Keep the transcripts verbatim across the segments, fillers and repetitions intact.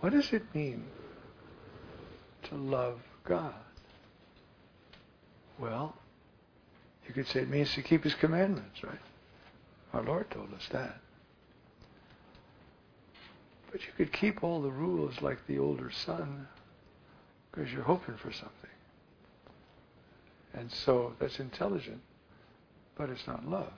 What does it mean to love God? Well, you could say it means to keep His commandments, right? Our Lord told us that. But you could keep all the rules like the older son because you're hoping for something. And so that's intelligent, but it's not love.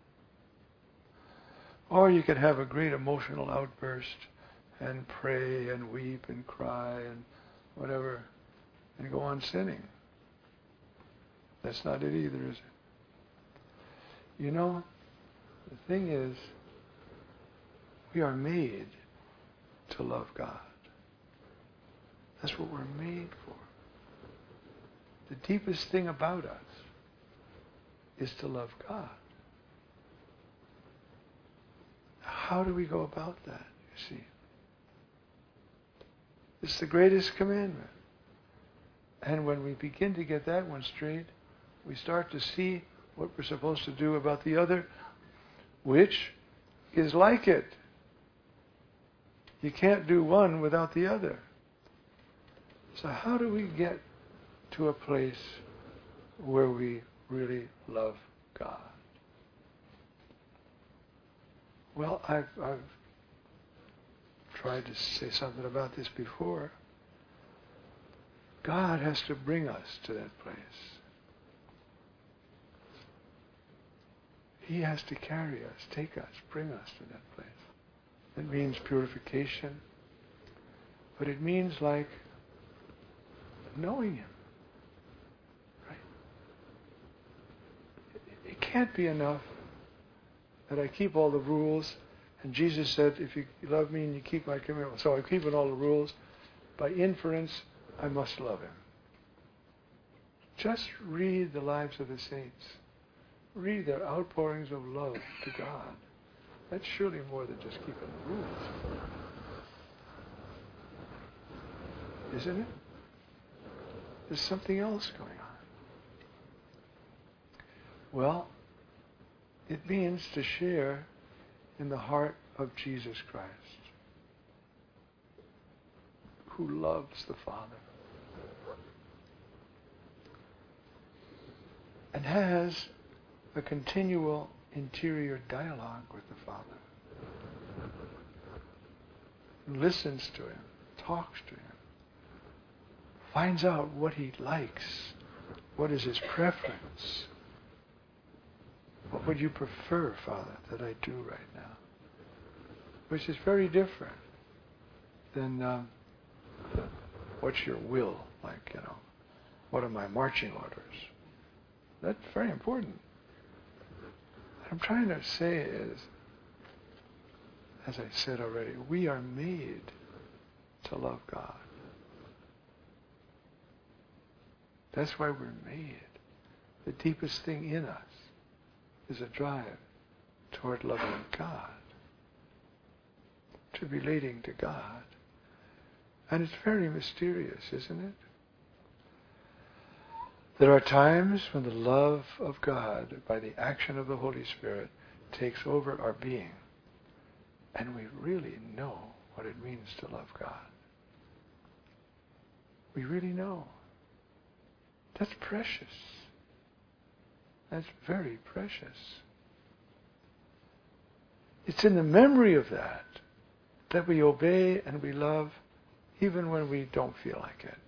Or you could have a great emotional outburst and pray and weep and cry and whatever and go on sinning. That's not it either, is it? You know, the thing is, we are made to love God. That's what we're made for. The deepest thing about us is to love God. How do we go about that, you see? It's the greatest commandment. And when we begin to get that one straight, we start to see what we're supposed to do about the other, which is like it. You can't do one without the other. So how do we get to a place where we really love God? Well, I've, I've tried to say something about this before. God has to bring us to that place. He has to carry us, take us, bring us to that place. It means purification, but it means like knowing Him. Right? It, it can't be enough that I keep all the rules, and Jesus said, if you love me and you keep my commandments, so I'm keeping all the rules. By inference, I must love Him. Just read the lives of the saints. Read their outpourings of love to God. That's surely more than just keeping the rules. Isn't it? There's something else going on. Well, it means to share in the heart of Jesus Christ, who loves the Father and has a continual interior dialogue with the Father. Listens to Him, talks to Him, finds out what He likes, what is His preference. What would you prefer, Father, that I do right now? Which is very different than um, what's your will, like, you know, what are my marching orders? That's very important. What I'm trying to say is, as I said already, we are made to love God. That's why we're made. The deepest thing in us is a drive toward loving God, to relating to God. And it's very mysterious, isn't it? There are times when the love of God, by the action of the Holy Spirit, takes over our being, and we really know what it means to love God. We really know. That's precious. That's very precious. It's in the memory of that that we obey and we love even when we don't feel like it.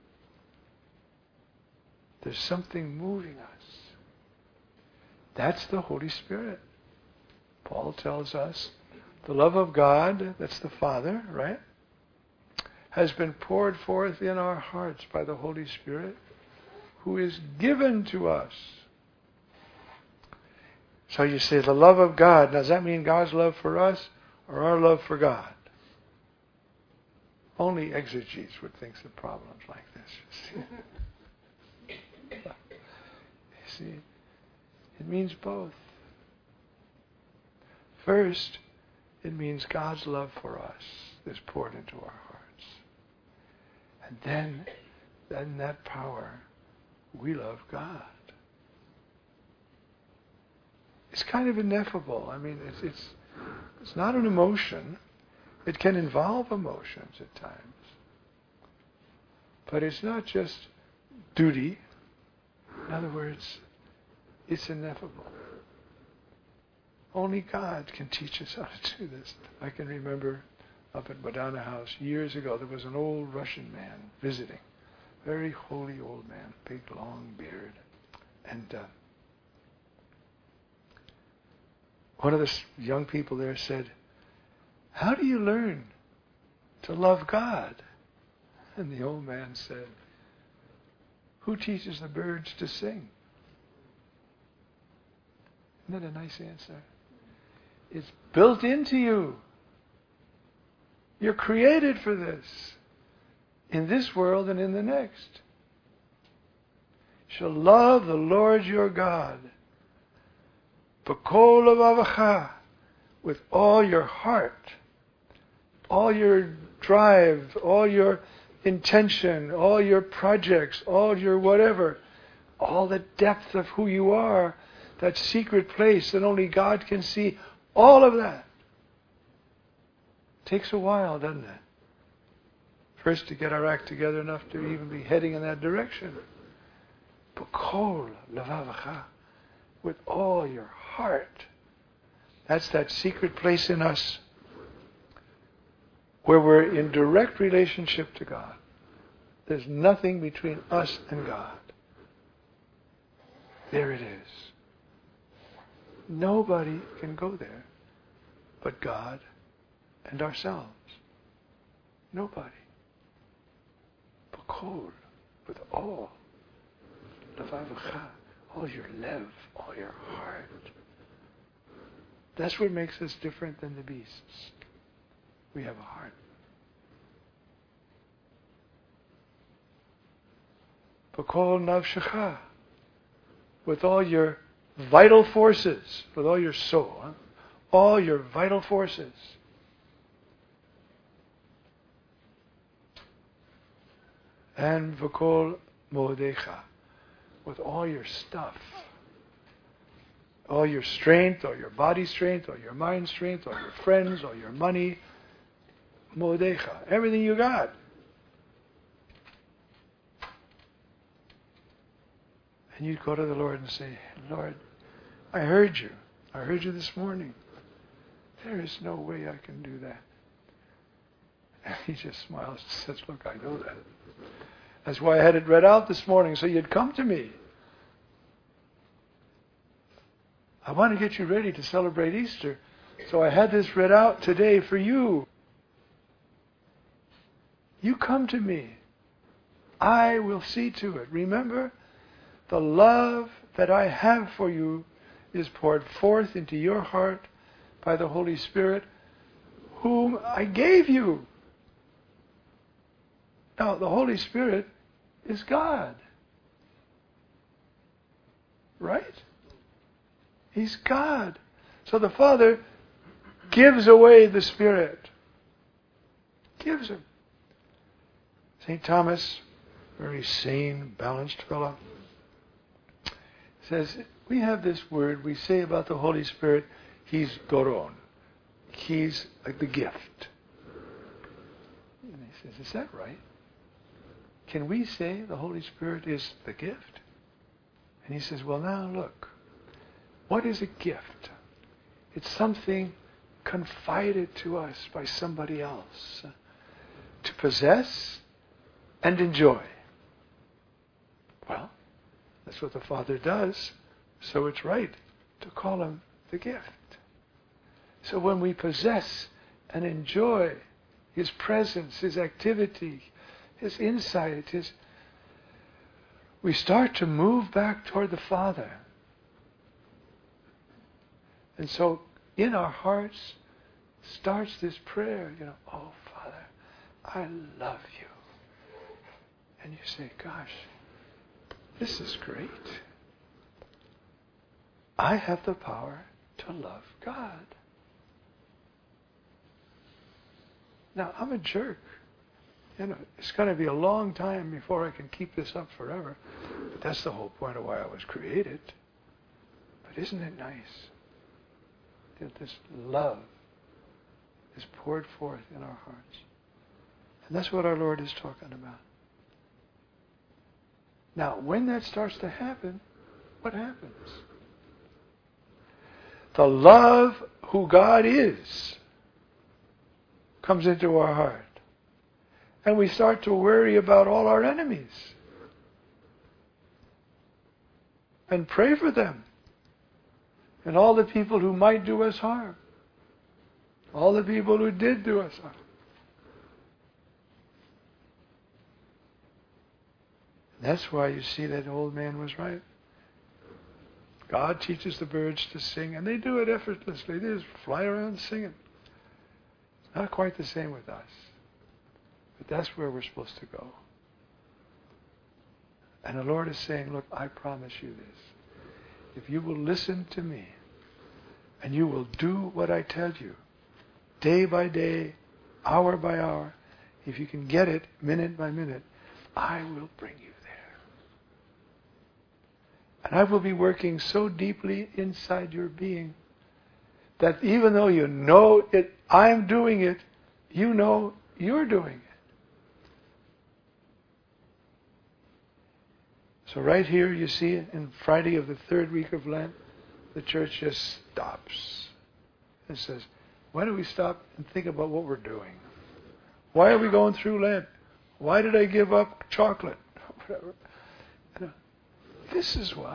There's something moving us. That's the Holy Spirit. Paul tells us the love of God, that's the Father, right, has been poured forth in our hearts by the Holy Spirit, who is given to us. So you say the love of God. Does that mean God's love for us or our love for God? Only exegetes would think of problems like this. You see? You see, it means both. First, it means God's love for us is poured into our hearts. And then, then that power, we love God. It's kind of ineffable. I mean, it's it's it's not an emotion. It can involve emotions at times. But it's not just duty. In other words, it's ineffable. Only God can teach us how to do this. I can remember up at Madonna House years ago, there was an old Russian man visiting. Very holy old man, big long beard. And uh, one of the young people there said, "How do you learn to love God?" And the old man said, "Who teaches the birds to sing?" Isn't that a nice answer? It's built into you. You're created for this, in this world and in the next. You shall love the Lord your God, b'kol levavecha, with all your heart, all your drive, all your intention, all your projects, all your whatever, all the depth of who you are, that secret place that only God can see, all of that. Takes a while, doesn't it? First to get our act together enough to even be heading in that direction. B'kol levavecha, with all your heart. That's that secret place in us where we're in direct relationship to God. There's nothing between us and God. There it is. Nobody can go there but God and ourselves. Nobody. B'kol, with all. Levavecha, all your lev, all your heart. That's what makes us different than the beasts. We have a heart. B'kol nafshecha, with all your vital forces, with all your soul, huh? all your vital forces. And v'kol modecha, with all your stuff, all your strength, all your body strength, all your mind strength, all your friends, all your money, modecha, everything you got. And you'd go to the Lord and say, "Lord, I heard you. I heard you this morning. There is no way I can do that." And he just smiles and says, "Look, I know that. That's why I had it read out this morning, so you'd come to me. I want to get you ready to celebrate Easter, so I had this read out today for you. You come to me. I will see to it. Remember, the love that I have for you is poured forth into your heart by the Holy Spirit, whom I gave you." Now, the Holy Spirit is God. Right? He's God. So the Father gives away the Spirit. Gives him. Saint Thomas, very sane, balanced fellow, says, we have this word, we say about the Holy Spirit, he's doron. He's like the gift. And he says, is that right? Can we say the Holy Spirit is the gift? And he says, well, now look. What is a gift? It's something confided to us by somebody else to possess and enjoy. Well, that's what the Father does, so it's right to call him the gift. So when we possess and enjoy his presence, his activity, his insight, his, we start to move back toward the Father. And so in our hearts starts this prayer, you know, oh Father, I love you. And you say, gosh, this is great. I have the power to love God. Now, I'm a jerk. You know, it's going to be a long time before I can keep this up forever. But that's the whole point of why I was created. But isn't it nice that this love, is poured forth in our hearts. And that's what our Lord is talking about. Now, when that starts to happen, what happens? The love who God is comes into our heart. And we start to worry about all our enemies. And pray for them. And all the people who might do us harm. All the people who did do us harm. That's why you see that old man was right. God teaches the birds to sing, and they do it effortlessly. They just fly around singing. It's not quite the same with us. But that's where we're supposed to go. And the Lord is saying, look, I promise you this. If you will listen to me, and you will do what I tell you, day by day, hour by hour, if you can get it minute by minute, I will bring you there. And I will be working so deeply inside your being that even though you know it, I'm doing it, you know you're doing it. So right here you see it in Friday of the third week of Lent, the church just stops and says, why don't we stop and think about what we're doing? Why are we going through Lent? Why did I give up chocolate? Whatever. You know, this is why.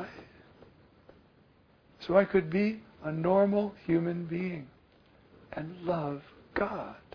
So I could be a normal human being and love God.